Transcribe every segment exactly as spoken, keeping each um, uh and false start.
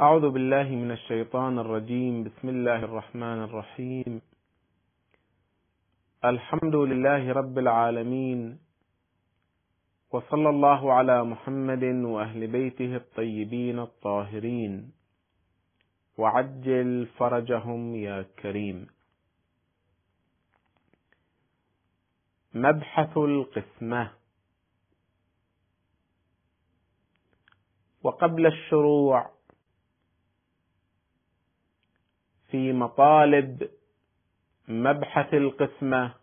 أعوذ بالله من الشيطان الرجيم. بسم الله الرحمن الرحيم. الحمد لله رب العالمين، وصلى الله على محمد وأهل بيته الطيبين الطاهرين، وعجل فرجهم يا كريم. مبحث القسمة. وقبل الشروع في مطالب مبحث القسمة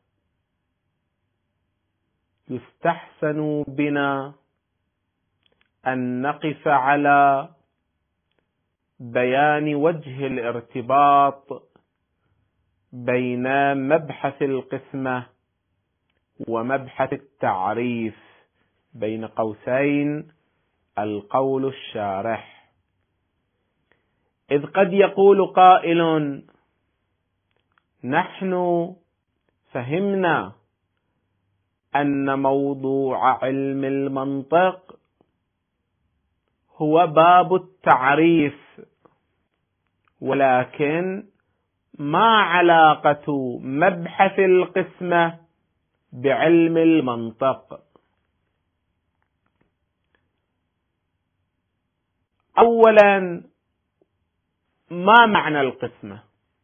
يستحسن بنا أن نقف على بيان وجه الارتباط بين مبحث القسمة ومبحث التعريف، بين قوسين القول الشارح. إذ قد يقول قائل: نحن فهمنا أن موضوع علم المنطق هو باب التعريف، ولكن ما علاقة مبحث القسمة بعلم المنطق؟ أولا، ما معنى القسمة؟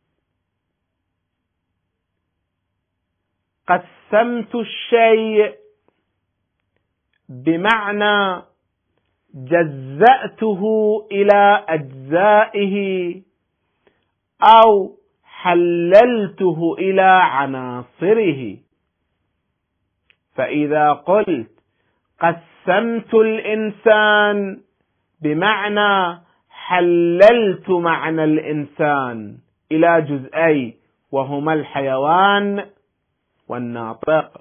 قسمت الشيء بمعنى جزأته إلى أجزائه أو حللته إلى عناصره. فإذا قلت قسمت الإنسان بمعنى حللت معنى الإنسان إلى جزئين، وهما الحيوان والناطق.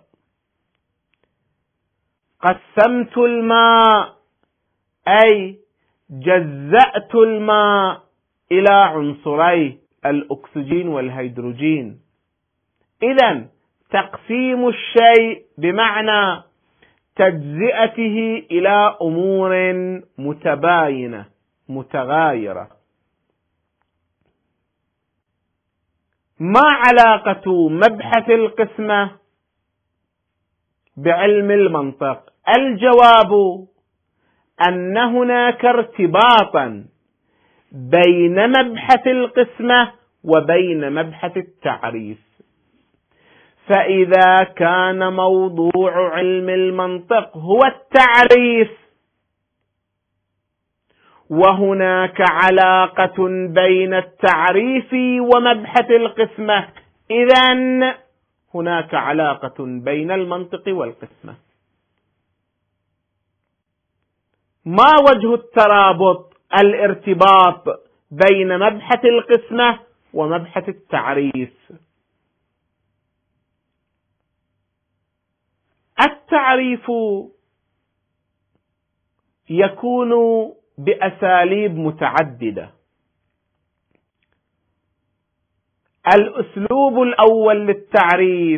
قسمت الماء أي جزأت الماء إلى عنصرين، الأكسجين والهيدروجين. إذن تقسيم الشيء بمعنى تجزئته إلى أمور متباينة متغايرة. ما علاقة مبحث القسمة بعلم المنطق؟ الجواب أن هناك ارتباطا بين مبحث القسمة وبين مبحث التعريف. فإذا كان موضوع علم المنطق هو التعريف، وهناك علاقة بين التعريف ومبحث القسمة، إذن هناك علاقة بين المنطق والقسمة. ما وجه الترابط، الارتباط بين مبحث القسمة ومبحث التعريف؟ التعريف يكون بأساليب متعددة. الأسلوب الأول للتعريف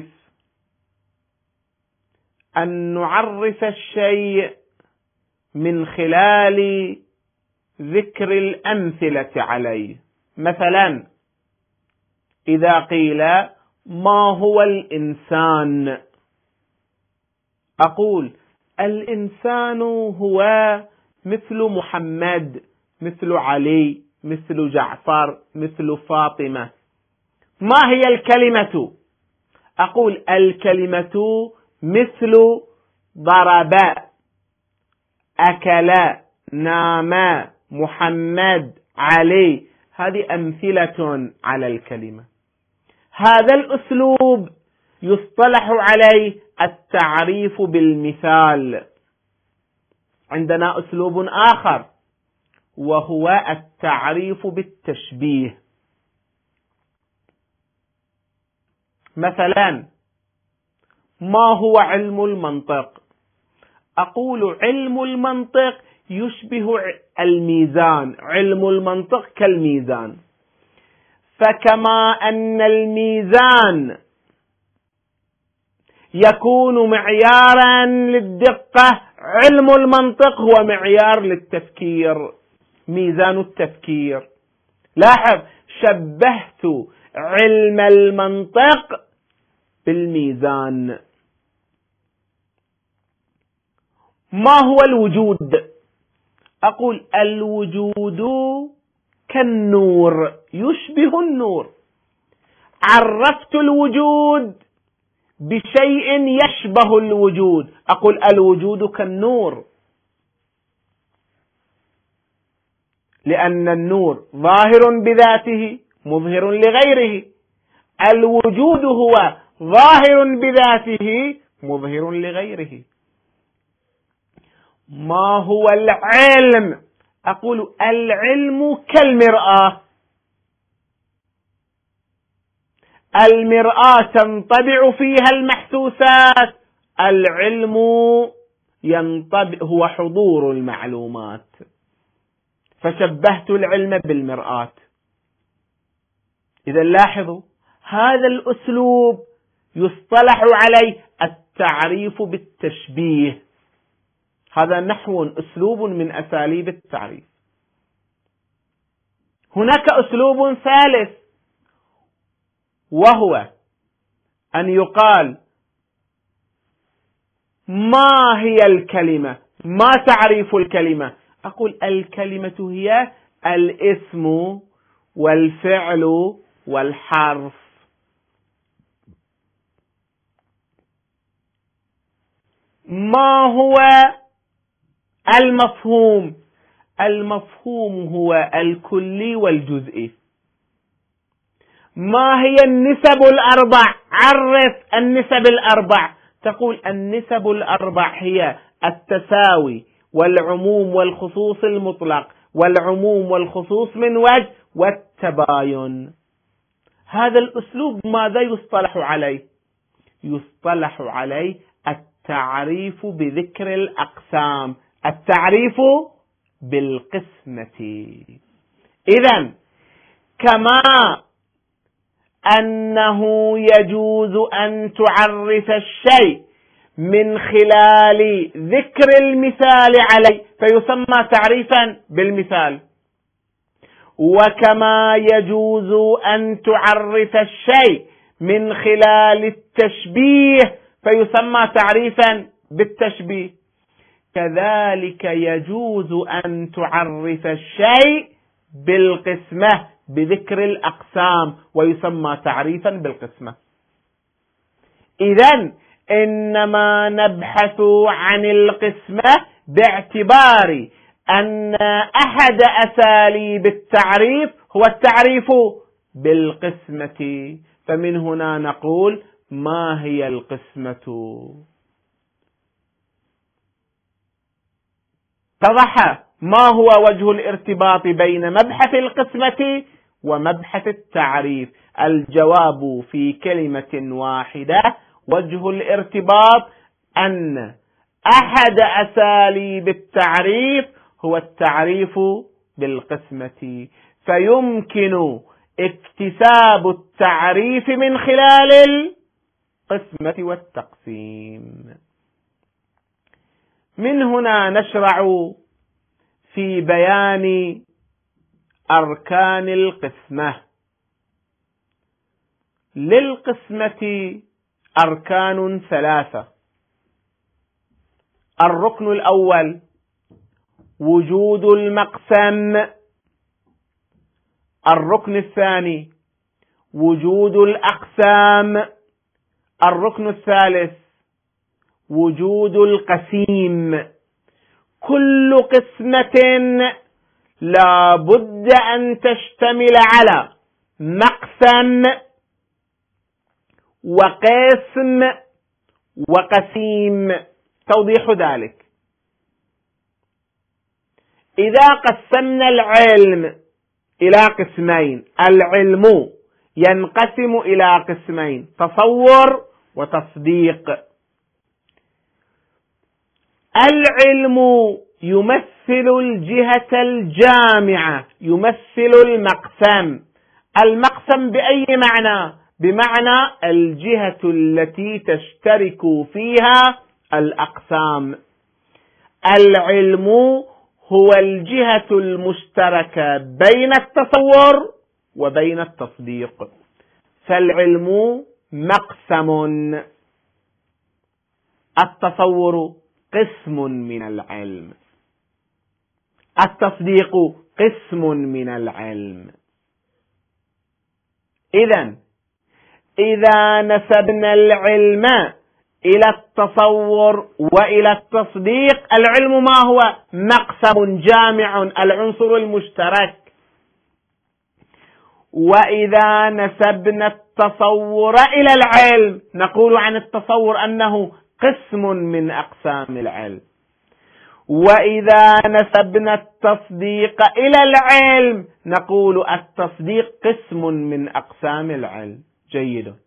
أن نعرف الشيء من خلال ذكر الأمثلة عليه. مثلا إذا قيل ما هو الإنسان، أقول الإنسان هو مثل محمد، مثل علي، مثل جعفر، مثل فاطمة. ما هي الكلمة؟ أقول الكلمة مثل ضرب، أكل، نام، محمد، علي. هذه أمثلة على الكلمة. هذا الأسلوب يصطلح عليه التعريف بالمثال. عندنا أسلوب آخر وهو التعريف بالتشبيه. مثلا ما هو علم المنطق؟ أقول علم المنطق يشبه الميزان، علم المنطق كالميزان. فكما أن الميزان يكون معيارا للدقة، علم المنطق هو معيار للتفكير. ميزان التفكير. لاحظ، شبهت علم المنطق بالميزان. ما هو الوجود؟ أقول الوجود كالنور، يشبه النور. عرفت الوجود بشيء يشبه الوجود، أقول الوجود كالنور، لأن النور ظاهر بذاته مظهر لغيره. الوجود هو ظاهر بذاته مظهر لغيره. ما هو العلم؟ أقول العلم كالمرآة. المرآة تنطبع فيها المحسوسات، العلم ينطبع هو حضور المعلومات. فشبهت العلم بالمرآة. إذا لاحظوا، هذا الأسلوب يصطلح عليه التعريف بالتشبيه. هذا نحو أسلوب من أساليب التعريف. هناك أسلوب ثالث، وهو أن يقال ما هي الكلمة؟ ما تعريف الكلمة؟ أقول الكلمة هي الاسم والفعل والحرف. ما هو المفهوم؟ المفهوم هو الكلي والجزئي. ما هي النسب الأربع؟ عرف النسب الأربع. تقول النسب الأربع هي التساوي والعموم والخصوص المطلق والعموم والخصوص من وجه والتباين. هذا الأسلوب ماذا يصطلح عليه؟ يصطلح عليه التعريف بذكر الأقسام، التعريف بالقسمة. إذن كما أنه يجوز أن تعرف الشيء من خلال ذكر المثال عليه فيسمى تعريفا بالمثال، وكما يجوز أن تعرف الشيء من خلال التشبيه فيسمى تعريفا بالتشبيه، كذلك يجوز أن تعرف الشيء بالقسمة بذكر الأقسام ويسمى تعريفا بالقسمة. إذن إنما نبحث عن القسمة باعتبار أن أحد أساليب التعريف هو التعريف بالقسمة. فمن هنا نقول ما هي القسمة؟ اتضح ما هو وجه الارتباط بين مبحث القسمة ومبحث التعريف. الجواب في كلمة واحدة: وجه الارتباط أن أحد أساليب التعريف هو التعريف بالقسمة، فيمكن اكتساب التعريف من خلال القسمة والتقسيم. من هنا نشرع في بيان أركان القسمة. للقسمة أركان ثلاثة: الركن الأول وجود المقسم، الركن الثاني وجود الأقسام، الركن الثالث وجود القسيم. كل قسمة لا بد أن تشتمل على مقسم وقسم وقسيم. توضيح ذلك: إذا قسمنا العلم إلى قسمين، العلم ينقسم إلى قسمين: تصور وتصديق. العلم يمثل الجهة الجامعة، يمثل المقسم. المقسم بأي معنى؟ بمعنى الجهة التي تشترك فيها الأقسام. العلم هو الجهة المشتركة بين التصور وبين التصديق. فالعلم مقسم، التصور قسم من العلم، التصديق قسم من العلم. إذن إذا نسبنا العلم إلى التصور وإلى التصديق، العلم ما هو؟ مقسم جامع، العنصر المشترك. وإذا نسبنا التصور إلى العلم نقول عن التصور أنه قسم من أقسام العلم. وإذا نسبنا التصديق إلى العلم نقول التصديق قسم من أقسام العلم. جيد.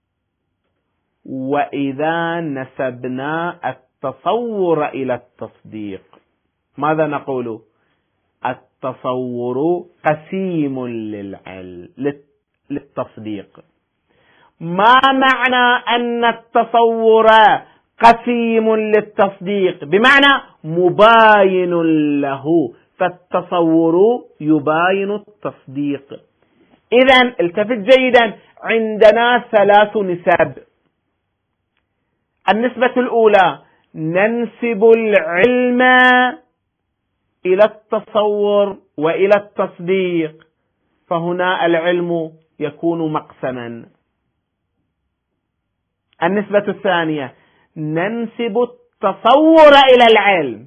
وإذا نسبنا التصور إلى التصديق ماذا نقول؟ التصور قسيم للعلم للتصديق. ما معنى أن التصور قسيم للتصديق؟ بمعنى مباين له، فالتصور يباين التصديق. إذن التفت جيدا، عندنا ثلاث نسب. النسبة الأولى ننسب العلم إلى التصور وإلى التصديق، فهنا العلم يكون مقسما. النسبة الثانية ننسب التصور إلى العلم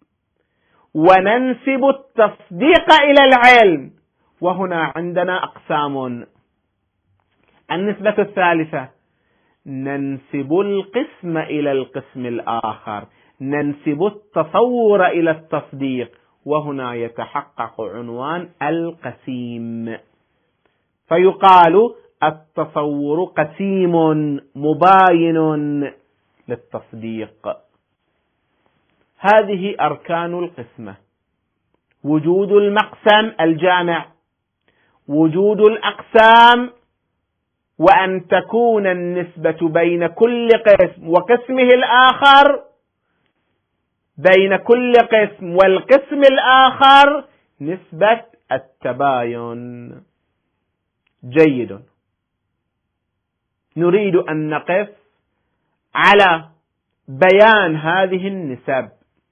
وننسب التصديق إلى العلم، وهنا عندنا أقسام. النسبة الثالثة ننسب القسم إلى القسم الآخر، ننسب التصور إلى التصديق، وهنا يتحقق عنوان القسيم، فيقال التصور قسيم مباين للتصديق. هذه أركان القسمة: وجود المقسم الجامع، وجود الأقسام، وأن تكون النسبة بين كل قسم وقسمه الآخر، بين كل قسم والقسم الآخر نسبة التباين. جيد. نريد أن نقف على بيان هذه النسب.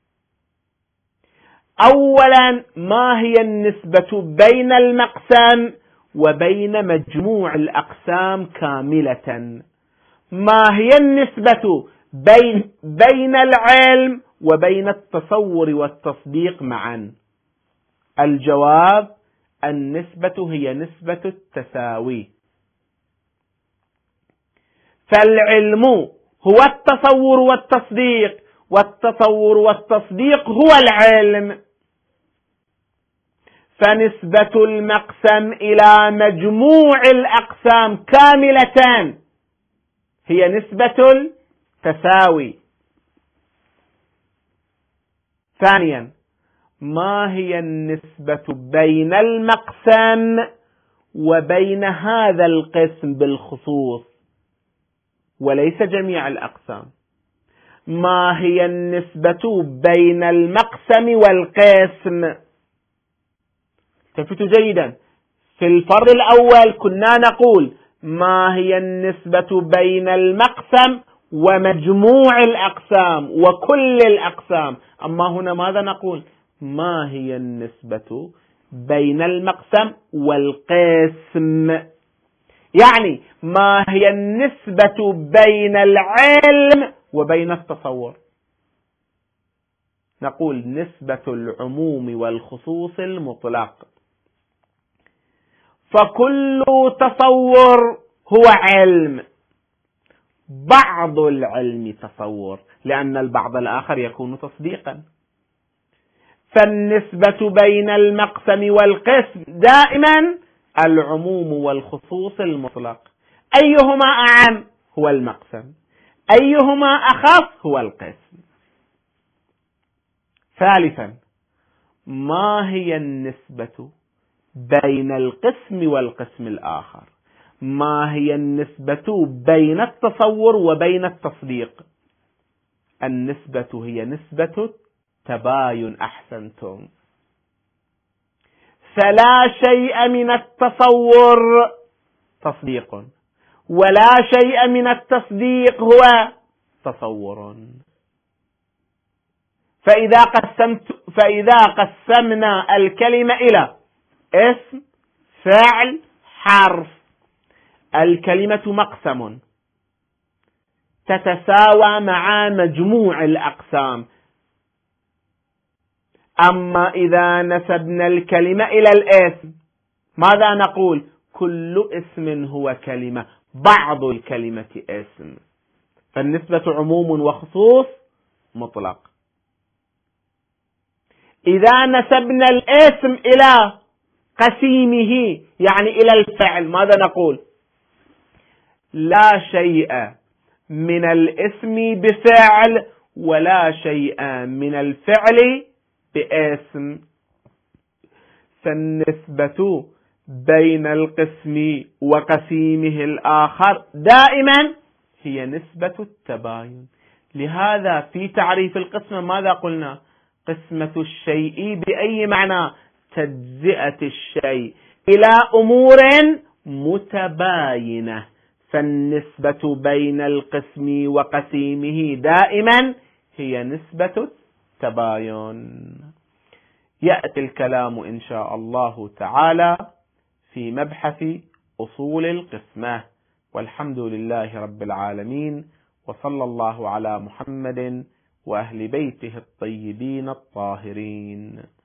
أولا، ما هي النسبة بين المقسم وبين مجموع الأقسام كاملة؟ ما هي النسبة بين بين العلم وبين التصور والتصديق معا؟ الجواب: النسبة هي نسبة التساوي. فالعلم هو التصور والتصديق، والتصور والتصديق هو العلم. فنسبة المقسم إلى مجموع الأقسام كاملة هي نسبة التساوي. ثانيا، ما هي النسبة بين المقسم وبين هذا القسم بالخصوص وليس جميع الأقسام؟ ما هي النسبة بين المقسم والقسم؟ التفتوا جيدا. في الفرض الأول كنا نقول ما هي النسبة بين المقسم ومجموع الأقسام وكل الأقسام، أما هنا ماذا نقول؟ ما هي النسبة بين المقسم والقسم، يعني ما هي النسبة بين العلم وبين التصور؟ نقول نسبة العموم والخصوص المطلق. فكل تصور هو علم، بعض العلم تصور، لأن البعض الآخر يكون تصديقا. فالنسبة بين المقسم والقسم دائما العموم والخصوص المطلق. أيهما أعم؟ هو المقسم. أيهما أخف؟ هو القسم. ثالثا، ما هي النسبة بين القسم والقسم الآخر؟ ما هي النسبة بين التصور وبين التصديق؟ النسبة هي نسبة تباين. أحسنتم. فلا شيء من التصور تصديق، ولا شيء من التصديق هو تصور. فإذا قسمت فإذا قسمنا الكلمة إلى اسم، فعل، حرف، الكلمة مقسم تتساوى مع مجموع الأقسام. أما إذا نسبنا الكلمة إلى الاسم ماذا نقول؟ كل اسم هو كلمة، بعض الكلمة اسم، فالنسبة عموم وخصوص مطلق. إذا نسبنا الاسم إلى قسيمه يعني إلى الفعل ماذا نقول؟ لا شيء من الاسم بفعل ولا شيء من الفعل باسم. فالنسبة بين القسم وقسيمه الآخر دائما هي نسبة التباين. لهذا في تعريف القسمة ماذا قلنا؟ قسمة الشيء بأي معنى؟ تجزئة الشيء إلى أمور متباينة. فالنسبة بين القسم وقسيمه دائما هي نسبة التباين. يأتي الكلام إن شاء الله تعالى في مبحث أصول القسمة. والحمد لله رب العالمين، وصلى الله على محمد وأهل بيته الطيبين الطاهرين.